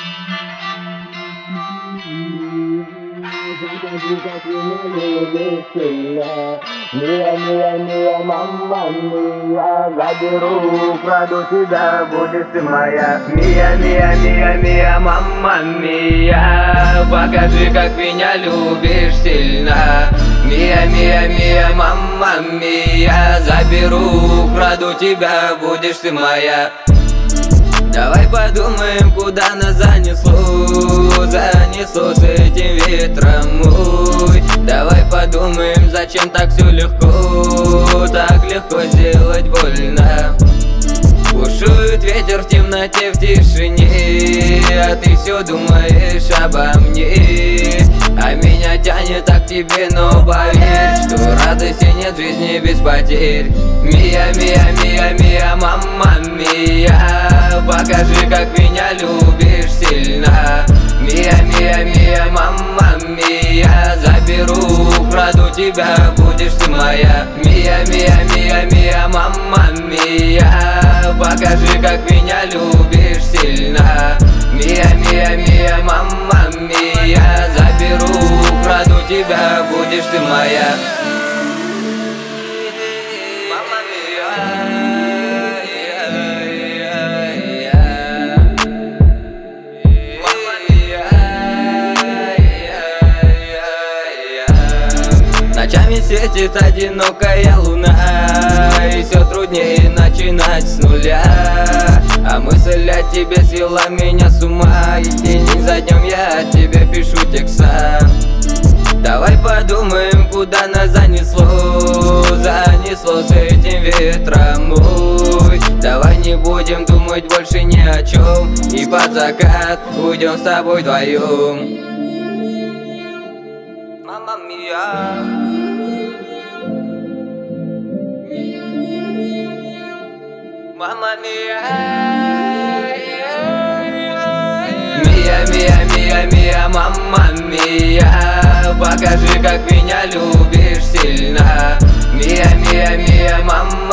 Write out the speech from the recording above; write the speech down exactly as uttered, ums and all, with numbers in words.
Покажи, как меня любишь сильно. Мия, мия, мия, мама мия, заберу, украду тебя, будешь ты моя. Мия, мия, мия, мия, мама мия, покажи, как меня любишь сильно. Мия, мия, мия, мама мия, заберу, украду тебя, будешь ты моя. Давай подумаем, куда нас занесло, занесло с этим ветром, ой. Давай подумаем, зачем так все легко, так легко сделать больно. Бушует ветер в темноте, в тишине, а ты все думаешь обо мне. А меня тянет так к тебе, но поверь, что радости нет в жизни без потерь. Мия, мия, мия, мия, мама мия, покажи, как меня любишь сильно. Мия, мия, мия, мама мия, заберу, украду тебя, будешь ты моя. Мия, мия, мия, мия, мама мия, покажи, как меня любишь сильно. Мия, мия, мия, мама мия, заберу, украду тебя, будешь ты моя. Ночами светит одинокая луна, и все труднее начинать с нуля. А мысль о тебе свела меня с ума, и день за днем я о тебе пишу текста. Давай подумаем, куда нас занесло, занесло с этим ветром, ой. Давай не будем думать больше ни о чем, и под закат уйдем с тобой вдвоем. Мама мия, мама мия, мия, мия, мия, мия, мама мия, покажи, как меня любишь сильно. Мия, мия, мия, мама